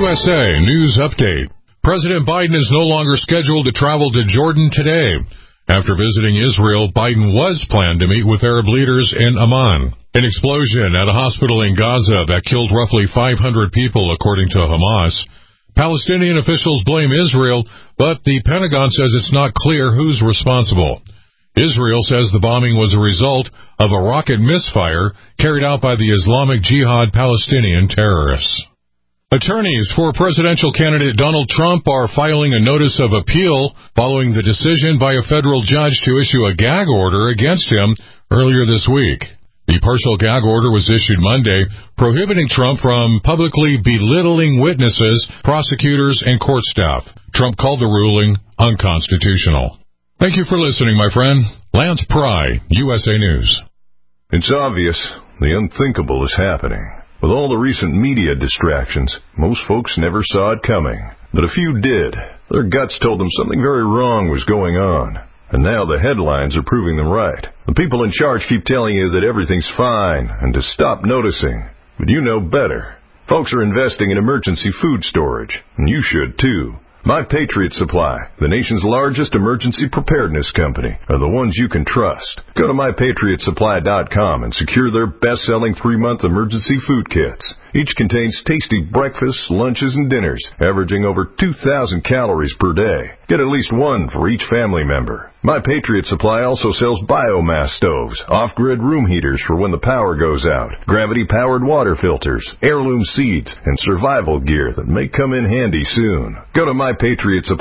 USA News Update. President Biden is no longer scheduled to travel to Jordan today. After visiting Israel, Biden was planned to meet with Arab leaders in Amman. An explosion at a hospital in Gaza that killed roughly 500 people, according to Hamas. Palestinian officials blame Israel, but the Pentagon says it's not clear who's responsible. Israel says the bombing was a result of a rocket misfire carried out by the Islamic Jihad Palestinian terrorists. Attorneys for presidential candidate Donald Trump are filing a notice of appeal following the decision by a federal judge to issue a gag order against him earlier this week. The partial gag order was issued Monday, prohibiting Trump from publicly belittling witnesses, prosecutors, and court staff. Trump called the ruling unconstitutional. Thank you for listening, my friend. Lance Pry, USA News. It's obvious the unthinkable is happening. With all the recent media distractions, most folks never saw it coming. But a few did. Their guts told them something very wrong was going on. And now the headlines are proving them right. The people in charge keep telling you that everything's fine and to stop noticing. But you know better. Folks are investing in emergency food storage, and you should too. My Patriot Supply, the nation's largest emergency preparedness company, are the ones you can trust. Go to MyPatriotSupply.com and secure their best-selling 3-month emergency food kits. Each contains tasty breakfasts, lunches, and dinners, averaging over 2,000 calories per day. Get at least one for each family member. My Patriot Supply also sells biomass stoves, off-grid room heaters for when the power goes out, gravity-powered water filters, heirloom seeds, and survival gear that may come in handy soon. Go to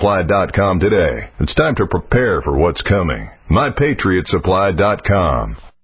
MyPatriotSupply.com today. It's time to prepare for what's coming. MyPatriotSupply.com.